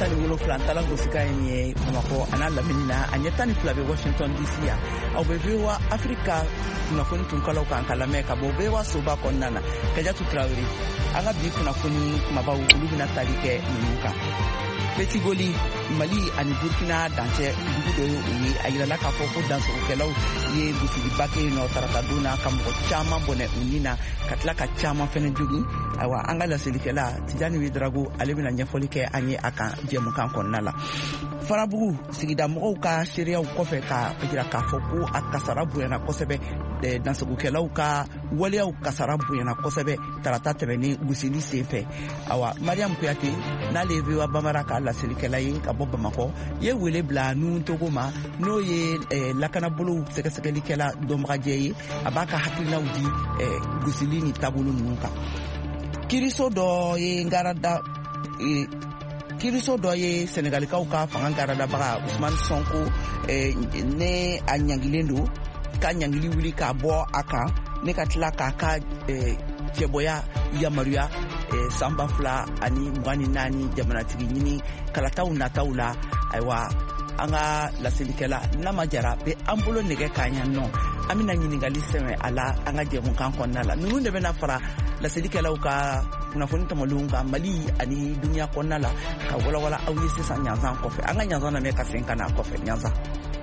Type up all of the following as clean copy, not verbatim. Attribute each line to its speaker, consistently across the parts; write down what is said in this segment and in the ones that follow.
Speaker 1: 17 tala gosika ye Bamako ana Laminina anya tani flabe Washington DC ya au bebewa Afrika tunafuni tunkala ukankalame ka bobewa soba konnana kaja tutrawiri anga bi kunafuni mabawu ulubina talike nuka Petit Goli Mali ani Burkina dance dugudo yi ayira ka fofo dance ukelaw ye gusidi bake no tarakaduna kamko chama bone unina katla ka chama fene jogi awa angala selikela Tijani Widrago alebina nyafolike anye aka jemu kan konnala farabugu sigida mo ka sheria ukofe ka pejira ka foko akasarabu yana kosebe dance ukelaw ka waliya ukasarabu yana kosebe tarata tebeni gusidi sefe awa Mariam Kuyate na levi wa bamaraka la selikela yi ka boba mako ye wele bla nu togoma no ye lakana bulu sekeli kela domra jeyi abaka hakilina udi gusilini tabulu nuka kiriso do ye ngarada kiriso do ye Senegal ka fanga ngarada baga Ousmane Sonko ne anyangilendo ka nyangili wuli ka bo aka ne ka tlaka ka cheboya ya Maria samba fla ani mwani nani jamana tigi nyini kalatau na taula aiwa anga la selikela na majara be ambulo nege kanya no amina nyini ngali seme ala anga jemu kan konnala nunde bena fara la selikela uka kunafoni tamalunga Mali ani dunia konnala ka wala awi sisa nyanza kofe anga nyanza na meka senka na kofe nyanza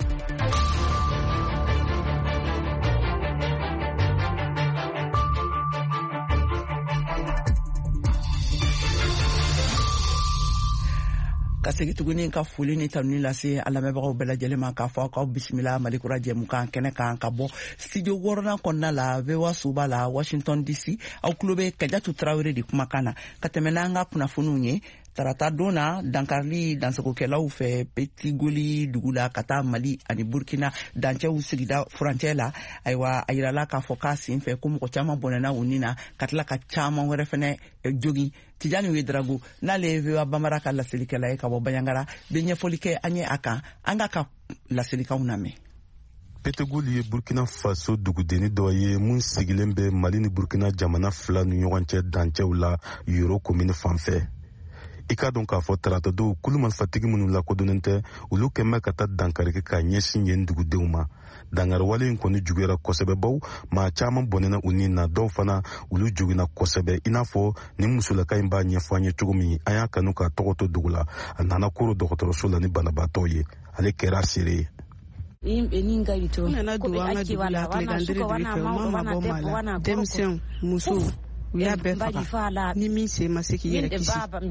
Speaker 1: kasegi tuguni ka fuli ni tanuni lase alamebagaw bela jelema ka fa ka bismillah malikura jemu kan kene kan ka bo studio worona konna la vewa suba la Washington DC au klube kajatu Traoré di kumakana katemenanga kuna fununye tarata dona dankarli dansako kelaw fe Petit Goli dugula kata Mali ani Burkina danche usigida frontiera aywa ayirala ka focus in fe kum ko chama bonana unina katla ka chama werefene jogi Tijani Widrago na levi wa bamaraka la selikela ka bo bayangara benye folike anye aka anga ka la selika uname
Speaker 2: Petit Goli Burkina Faso dugudeni doye mun sigilembe Mali ni Burkina jamana fla nu yoganche danche ula euro commune fanfe ika don ka fo tarata do kuluman fatigi munu la kodonente ulu kemme kata dankareke ka nyesin yen dugudewma dangar wale ko ni jugera kosebe baw ma chama bonena unina do fana ulu jugina kosebe inafo ni musula kaimba nyefanye chugumi aya kanuka togoto dugula nana kuro dokotoro sula ni banabato ye ale kera sire
Speaker 3: ininga ito ko be ake wala wana suko wana mama wana demsion musu ya be fa ni min se masiki yere kisi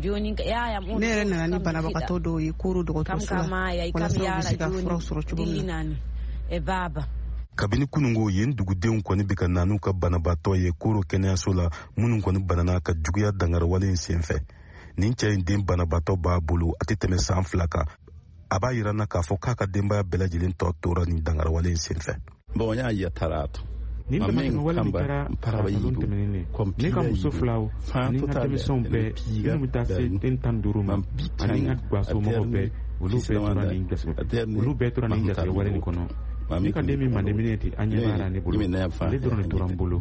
Speaker 3: ne yɛrɛ nana ni banabagatɔ dɔw ye koro dɔgɔtɔrɔso la walasa u bɛ se ka furaw sɔrɔ cogo min na
Speaker 2: kabini kunungo yen dugudenw kɔni bɛ ka nanu ka banabaatɔ ye koro kɛnɛyaso la minnu kɔni banana ka juguya dangara wale in senfɛ nin cɛ in den banabaatɔ b'a bolo a tɛ tɛmɛ san 2 kan a b'a yira na k'a fɔ k'a ka denbaya bɛɛ lajɛlen tɔ tora nin dangara wale in senfɛ
Speaker 4: bon y'a ye tarato
Speaker 5: ni dama tɛmɛ wale min kɛra parasalon tɛmɛnen ne ka muso filaw ani n ka denmisɛnw bɛɛ minnu bɛ taa se den 15 ma ani n ka gwasomɔgɔw bɛɛ olu bɛɛ tora nin gasigɛ wale nin kɔnɔ ne ka den min mandeminɛ ten an ɲɛ b'a ne bolo ale dɔrɔn de tora n bolo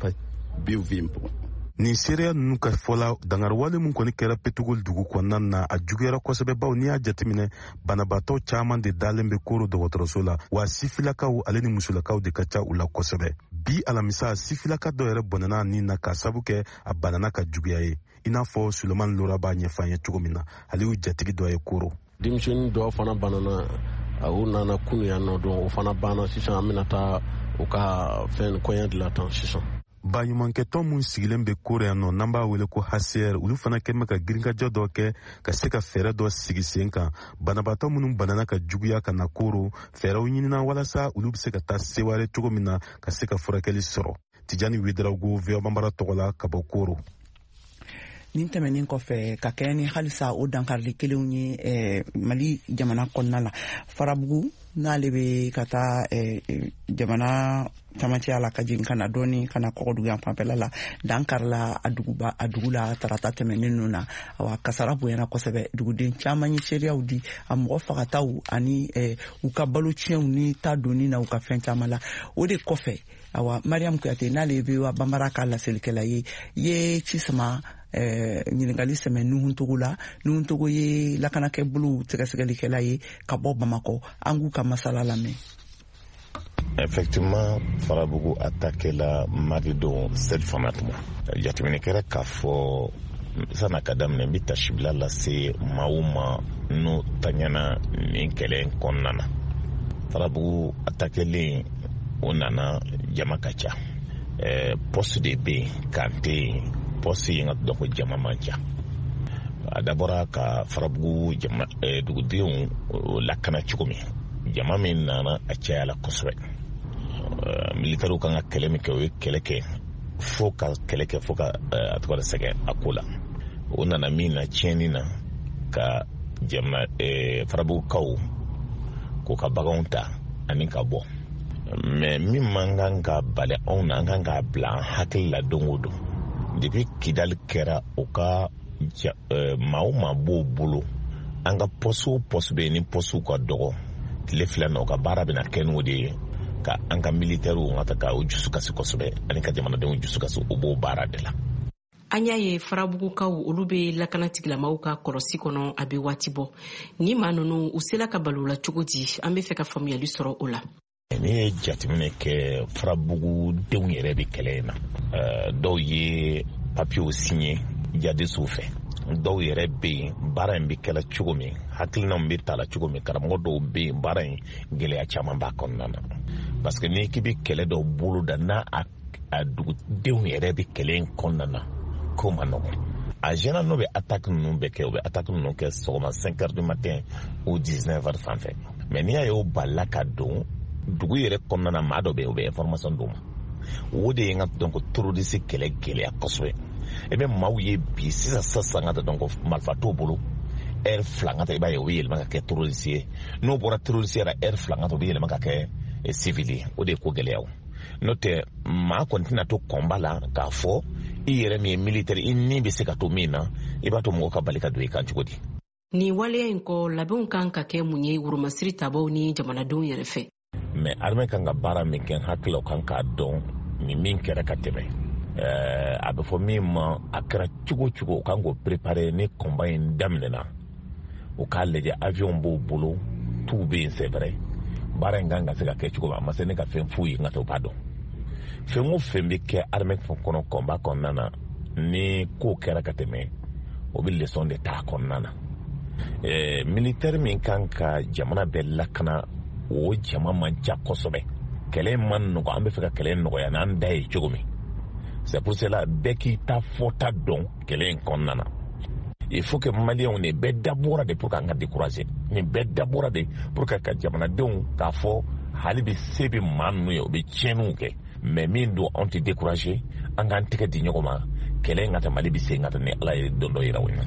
Speaker 2: nin seereya ninnu ka fɔla dangar wale mun kɔni kɛra Petugol dugu kɔnɔna na a juguyara kosɛbɛ baw n'i y'a jateminɛ banabaatɔ caman de dalen bɛ koro dɔgɔtɔrɔso la wa sifilakaw ale ni musolakaw de ka ca u la kosɛbɛ bi alamisa sifilaka dɔ yɛrɛ bɔnɛna nin na ka sabu kɛ a banana ka juguya ye i n'a fɔ Suleman Lora b'a ɲɛfɔ an ye cogo min na ale y'u jatigi dɔ ye koro
Speaker 6: denmisɛnnin dɔ fana banana u nana kunu yan nɔ dɔn o fana banna sisan an bɛna taa u ka fɛn kɔɲɛ de la tan sisan
Speaker 2: baɲumankɛtɔn mun sigilen bɛ koro yan nɔ n'an b'a wele ko HCR olu fana kɛlen bɛ ka girinkajɔ dɔ kɛ ka se ka fɛɛrɛ dɔ sigi sen kan banabaatɔ minnu banana ka juguya ka na koro fɛɛrɛw ɲinina walasa olu bɛ se ka taa seware cogo min na ka se ka furakɛli sɔrɔ Tijani Widrago VOA Bambara tɔgɔ la ka bɔ koro
Speaker 1: nin tɛmɛnen kɔfɛ ka kɛ ni halisa o dankarili kelenw ye Mali jamana kɔnɔna la farabugu n'ale bɛ ka taa jamana camancɛya la ka jigin kana dɔɔni kana kɔgɔdugu yan fanfɛla la dankarila a dugu la tarata tɛmɛnen ninnu na wa kasara bonyana kosɛbɛ duguden caman ye seereyaw di a mɔgɔ fagataw ani u ka balo tiɲɛw ni ta donni na u ka fɛn caman la o de kɔfɛ awa Mariam Kuyate n'ale bɛ wa Bambara ka laselikɛla ye ci sama ɲiningali sɛmɛ Nuhuntogo la. Nuhuntogo ye lakanakɛbolo sɛgɛsɛgɛlikɛla ye ka bɔ Bamakɔ. An k'u ka masala lamɛn.
Speaker 4: Effectivement, Farabugu attaqué la Maridon cette fanatement. Jatimine kɛra k'a fɔ sana ka daminɛ n bɛ tasibila lase maaw ma n'o taɲana nin kɛlɛ in kɔnɔna na. Farabugu attaquelen o nana jama ka ca. Poste de bɛ yen kan tɛ yen, poste in ka dɔn ko jama man ca. A dabɔra ka Farabugu dugudenw lakana cogo min, jama min nana a cayala kosɛbɛ. Militaires kan ka kɛlɛ min kɛ o ye kɛlɛ kɛ fo ka kɛlɛ kɛ fo ka a tɔgɔ sɛgɛn a ko la. O nana min na tiɲɛni na ka jamana Farabugukaw k'u ka baganw ta ani ka bɔ. Mais min man kan ka bali anw na, an kan ka bila an hakili la don o don. Depuis Kidali kɛra o ka maa o maa b'o bolo, an ka poste o poste bɛ yen ni poste ka dɔgɔ, tile fila na o ka baara bɛna kɛ n'o de ye ka an ka militaires ka taa o dusu kasi kosɛbɛ ani ka jamanadenw dusu kasi o b'o baara de la.
Speaker 7: An y'a ye Farabugukaw olu bɛ lakanatigilamaw ka kɔlɔsi kɔnɔ a bɛ waati bɔ. Ni maa ninnu u sela ka balo la cogo di? An bɛ fɛ ka faamuyali sɔrɔ o la.
Speaker 4: N'i ye jateminɛ kɛ Farabugudenw yɛrɛ bɛ kɛlɛ in na, dɔw ye papiyew signé jadisiw fɛ, dɔw yɛrɛ bɛ yen baara in bɛ kɛla cogo min, hakilinaw bɛ ta la cogo min, karamɔgɔ dɔw bɛ yen baara in gɛlɛya caman b'a kɔnɔna na. Parce que n'i k'i bɛ kɛlɛ dɔw bolo da n'a dugudenw yɛrɛ bɛ kɛlɛ in kɔnɔna na, ko ma nɔgɔn. A général n'o bɛ attaque ninnu bɛɛ kɛ, o bɛ attaque ninnu kɛ sɔgɔma 5 heures du matin ou 19 heures sanfɛ. Mais n'i y'a ye o balila ka don dugu yɛrɛ kɔnɔna na, maa dɔ bɛ yen o bɛ information d'o ma. O de ye n ka dɔn ko terroriste kɛlɛ gɛlɛya kosɛbɛ. E bɛ maaw ye bi sisan ka dɔn ko marifa t'o bolo, heure fila ka ta i b'a ye o bɛ yɛlɛma ka kɛ terroriste ye. N'o bɔra terroriste yɛrɛ heure fila ka ta o bɛ yɛlɛma ka kɛ civil ye. O de ye ko gɛlɛya o. N'o tɛ maa kɔni tɛna to kɔnba la k'a fɔ i yɛrɛ min ye militaire i ni bɛ se ka to min na, i b'a to mɔgɔw ka bali ka don i kan cogo di?
Speaker 7: Ni waleya in kɔ labɛnw kan ka kɛ mun ye Woromasiri tabaw ni jamanadenw yɛrɛ fɛ?
Speaker 4: Mais armée kan ka baara min kɛ hakililaw kan k'a dɔn ni min kɛra ka tɛmɛ. A bɛ fɔ min ma a kɛra cogo cogo o kan k'o préparer ni combat in daminɛna. O k'a lajɛ avion b'o bolo, tout bɛ yen c'est vrai. Baara in kan ka se ka kɛ cogo min a ma se ne ka fɛn foyi n ka to b'a dɔn. Fɛn o fɛn bɛ kɛ armée kɔnɔ combat kɔnɔna na ni ko kɛra ka tɛmɛ o bɛ leçon de ta kɔnɔna na. Militaire min kan ka jamana bɛɛ lakana o jama man ca kosɛbɛ. Kɛlɛ man nɔgɔ, an bɛ fɛ ka kɛlɛ nɔgɔya n'an da ye cogo min. C'est pour cela bɛɛ k'i ta fɔta dɔn kɛlɛ in kɔnɔna na. Il faut que Maliens ne bɛɛ dabɔra de pour k'an ka décourager. Nin bɛɛ dabɔra de pour que ka jamanadenw k'a fɔ hali bi se bɛ maa ninnu ye o bɛ tiɲɛniw kɛ. Mais min don anw tɛ décourager, an k'an tɛgɛ di ɲɔgɔn ma. Kɛlɛ in ka taa Mali bɛ se ka taa ni Ala ye don dɔ yira o la.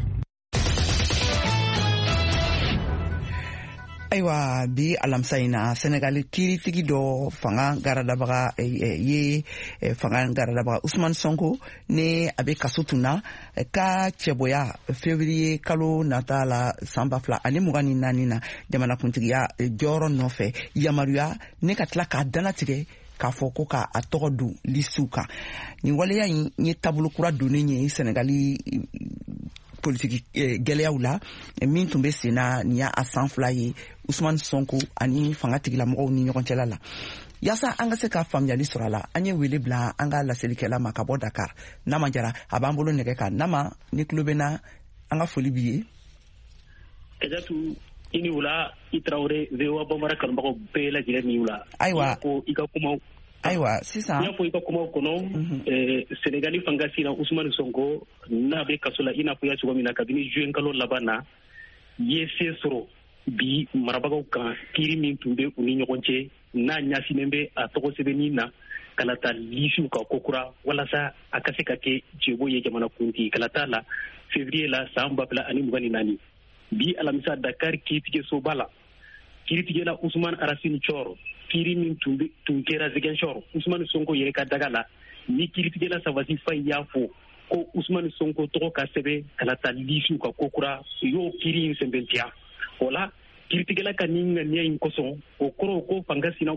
Speaker 1: Ayiwa bi alamisa in na Senegal kiiritigi dɔ fanga garadabaga ye fanga garadabaga Ousmane Sonko ni a bɛ kaso tun na ka cɛbɔya février kalo nata la san 2024 na jamanakuntigiya jɔyɔrɔ nɔfɛ yamaruya ne ka tila k'a danatigɛ k'a fɔ ko k'a tɔgɔ don lisiw kan. Nin waleya in ye taabolo kura donnen ye Senegali politique gɛlɛyaw la min tun bɛ sen na nin y'a san 2 ye Ousmane Sonko ani fanga tigilamɔgɔw ni ɲɔgɔn cɛla la. Yaasa an ka se ka faamuyali sɔrɔ a la an ye wele bila an ka laselikɛla ma ka bɔ Dakar. N'a ma jara a b'an bolo nɛgɛ kan. Nama ni tulo bɛ na an ka foli b'i ye.
Speaker 8: Kajatu i ni wula i Traoré VOA Bambara kanubagaw bɛɛ lajɛlen ni wula.
Speaker 1: Ayiwa
Speaker 8: ko i ka kumaw.
Speaker 1: Ayiwa sisan.
Speaker 8: N'i y'a fɔ i ka kumaw kɔnɔ Senegali fanga sira Ousmane Sonko n'a bɛ kaso la i n'a fɔ i y'a cogo min na kabini juin kalo laban na ye se sɔrɔ bi marabagaw kan kiiri min tun bɛ u ni ɲɔgɔn cɛ n'a ɲaasilen bɛ a tɔgɔ sɛbɛnni na kana taa lisiw ka kokura walasa a ka se ka kɛ cɛbo ye jamanakuntigi kana taa la février la san 2024 bi alamisa Dakar kiiritigɛsoba la kiiritigɛla Ousmane Arasini Thioro kiiri min tun kɛra Ziguinchor Ousmane Sonko yɛrɛ ka daga la ni kiiritigɛla Sabasi Faye y'a fɔ ko Ousmane Sonko tɔgɔ ka sɛbɛn kana taa lisiw ka kokura u y'o kiiri in sɛbɛntiya o la kiiritigɛla ka nin ŋaniya in kosɔn o kɔrɔ ko fanga sina